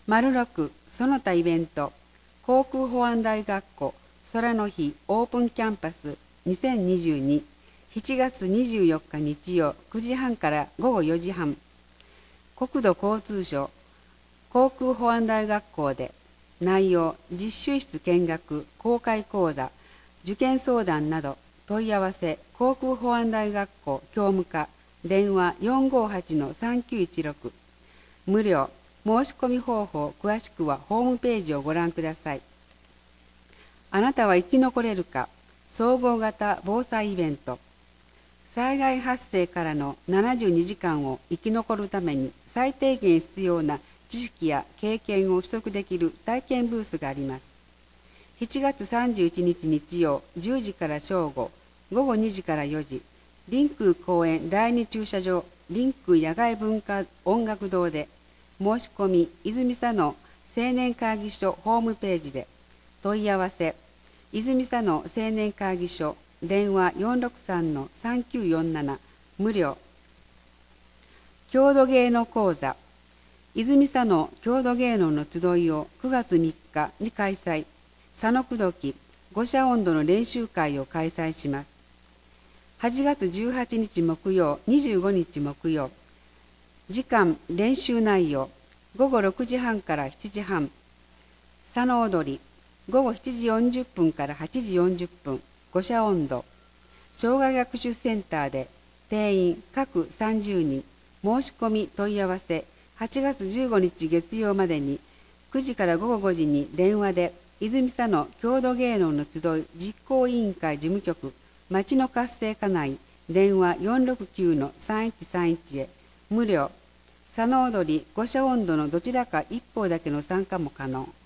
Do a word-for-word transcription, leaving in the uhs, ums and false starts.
丸ろく、その他イベント、航空保安大学校空の日オープンキャンパスにせんにじゅうに、しちがつにじゅうよっか日曜くじはんからごごよじはん、国土交通省航空保安大学校で、内容、実習室見学、公開講座、受験相談など、問い合わせ、航空保安大学校教務課、電話 よんごはちのさんきゅういちろく、無料、申し込み方法、詳しくはホームページをご覧ください。あなたは生き残れるか、総合型防災イベント。災害発生からのななじゅうにじかんを生き残るために最低限必要な知識や経験を取得できる体験ブースがあります。しちがつさんじゅういちにち日曜じゅうじから正午、ごごにじからよじ、臨空公園だいに駐車場臨空野外文化音楽堂で、申し込み泉佐野青年会議所ホームページで、問い合わせ泉佐野青年会議所電話 よんろくさんのさんきゅうよんなな 無料。郷土芸能講座泉佐野郷土芸能の集いをくがつみっかに開催。佐野口説五社音頭の練習会を開催します。はちがつじゅうはちにち木曜、にじゅうごにち木曜。時間、練習内容、ごごろくじはんからしちじはん。佐野踊り、ごごしちじよんじゅっぷんからはちじよんじゅっぷん。五社音頭。障害学習センターで、定員各さんじゅうにん。申し込み問い合わせ、はちがつじゅうごにち月曜までに、くじからごごごじに電話で、泉佐野郷土芸能の集い実行委員会事務局、町の活性化内、電話 よんろくきゅうのさんいちさんいち へ、無料。佐野踊り、五社音頭のどちらか一方だけの参加も可能。